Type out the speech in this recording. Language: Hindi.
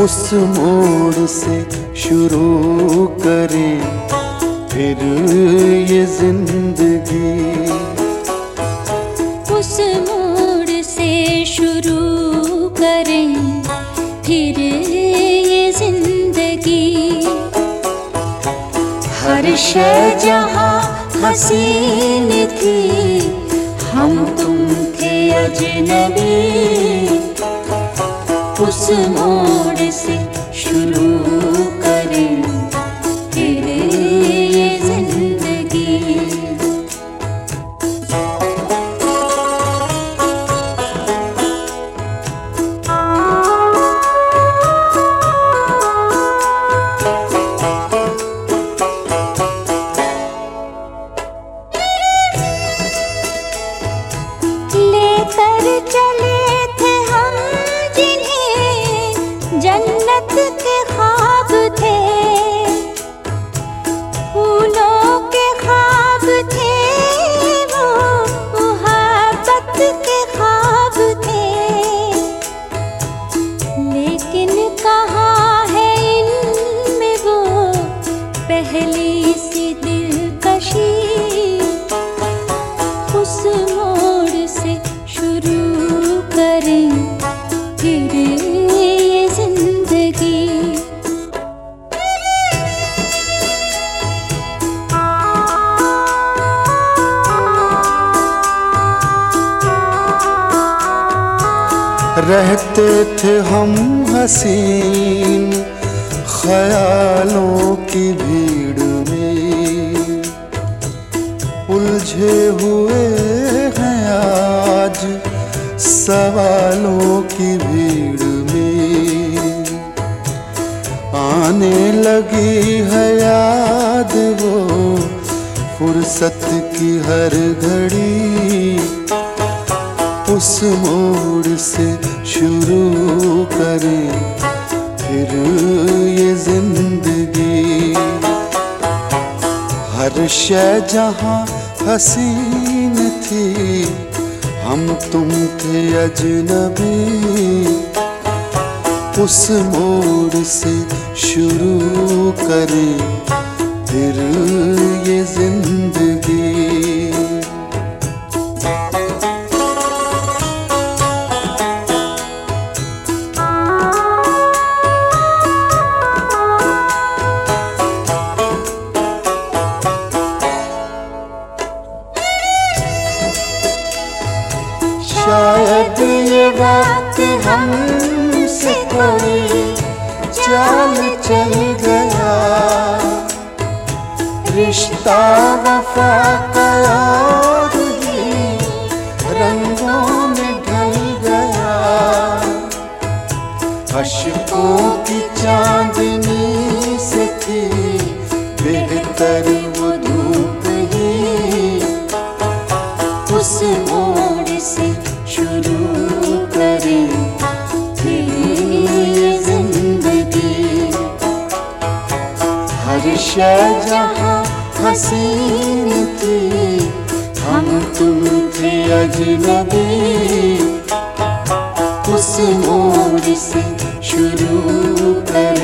उस मोड़ से शुरू करें फिर ये जिंदगी। उस मोड़ से शुरू करें फिर ये जिंदगी। हर शय जहाँ हसीन थी, हम तुम थे अजनबी। उस मोड़ से शुरू करें फिर ये जिंदगी। लेकर चले थे हम जिन्हें जन्नत के ख्वाब थे, फूलों के ख्वाब थे वो, मोहब्बत के ख्वाब थे। लेकिन कहाँ है इनमें वो पहली सी दिलकशी। उस मोड़ से शुरू करें फिर ये जिंदगी। रहते थे हम हसीन ख्यालों की भीड़ में, उलझे हुए हैं आज सवालों की भीड़ में। आने लगी है याद वो फुर्सत की हर घड़ी। उस मोड़ से शुरू करें फिर ये जिंदगी। हर शय जहाँ हसीन थी, हम तुम थे अजनबी। उस मोड़ से शुरू करें फिर ये जिंदगी। शायद ये वक्त हमसे कोई चाल चल गया, रिश्ता वफा का और ही रंगों में ढल गया। अश्कों की चांदनी से थी बेहतर वो धूप ही। उस मोड़ से शुरू करें फिर ये जिंदगी। हर शय जहाँ हसीन थी, हम तुम थे अजनबी। उस मोड़ से शुरू करें